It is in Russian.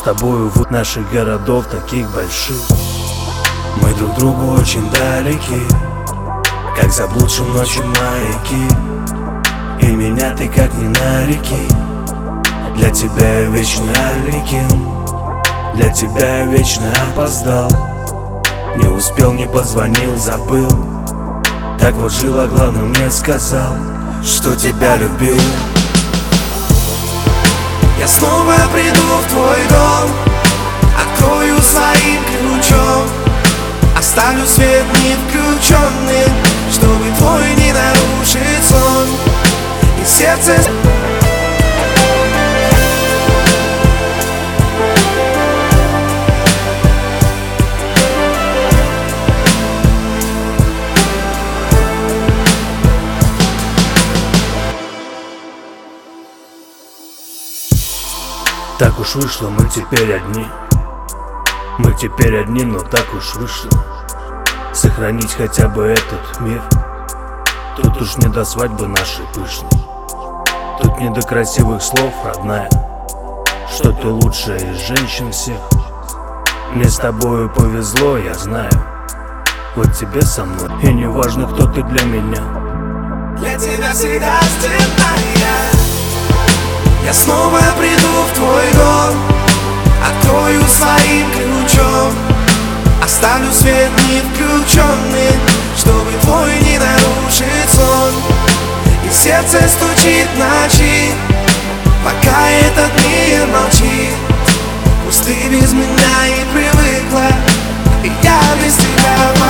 тобою вот наших городов таких больших. Мы друг другу очень далеки, как заблудшим ночью маяки. И меня ты как не нареки. Для тебя я вечно Аликин, для тебя я вечно опоздал. Не успел, не позвонил, забыл. Так вот жил, а главное мне сказал, что тебя любил. Я снова приду в твой дом, открою своим ключом, оставлю свет не включенным, чтобы твой не нарушить сон. И сердце Так уж вышло, мы теперь одни. Мы теперь одни, но так уж вышло. Сохранить хотя бы этот мир. Тут уж не до свадьбы нашей пышной. Тут не до красивых слов, родная, что ты лучшая из женщин всех. Мне с тобою повезло, я знаю. Вот тебе со мной, и не важно, кто ты для меня. для тебя всегда стенная. Я снова приду в твой дом, открою своим ключом, оставлю свет не включенным, чтобы твой не нарушить сон. И сердце стучит в ночи, пока этот мир молчит. Пусть ты без меня и привыкла, и я без тебя.